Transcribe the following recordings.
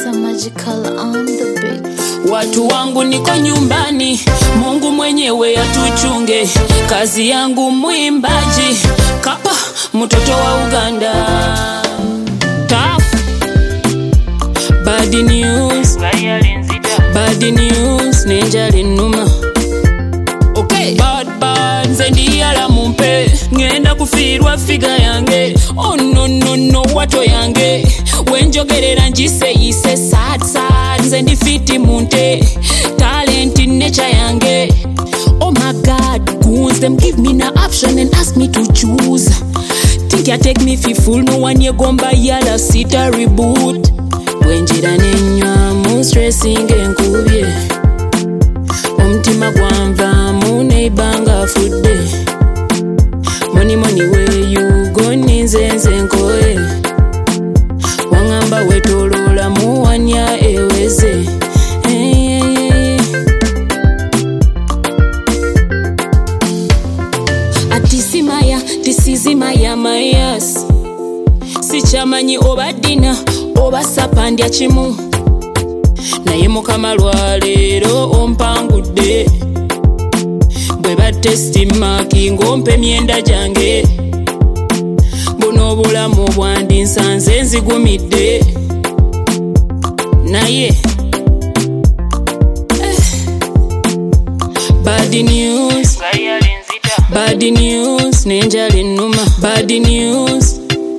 Mr. Magical on the beat. Watu wangu niko nyumbani, Mungu mwenyewe atuchunge. Kazi yangu mwimbaji, kapa mtoto wa Uganda. Tough. Bad news, bad news, nenjali numa. Okay. Bad nzendi ala mumpe, ngenda kufirwa figa yange. Oh no, wato yange. Wenjogerera njise yise sad nzendi fiti munte. Talent in nature yange. Oh my God, goons them give me no option and ask me to choose. Think ya take me fi full, no one ye gomba yala sita reboot. Wenjira nenywa mu stressing enkubye. Omutima gwamba mu neibanga fudde. Money where you go ninzenze nkoye. Wangamba wetolola mu wanya eweze. Atisimaya tisizimaya mayas. Sichamanyi oba dina oba sapandya kimu. Naye mukama lwaleero ompangudde. Bwe batesti maki ngompe myenda gyange. Buno obulamu bwandi nsanze nzigumidde. Naye bad news, bad news, nenjali numa. Bad news,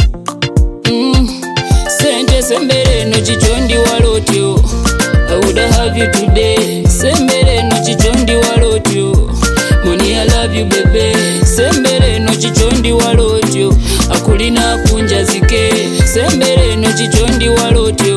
sente sembere no chichondi walotyo. I would have you today. Sembere no chichondi walotyo. Money I love you baby. Sembere no chichondi walotyo. Akulina kunja zike. Sembere no chichondi walotyo.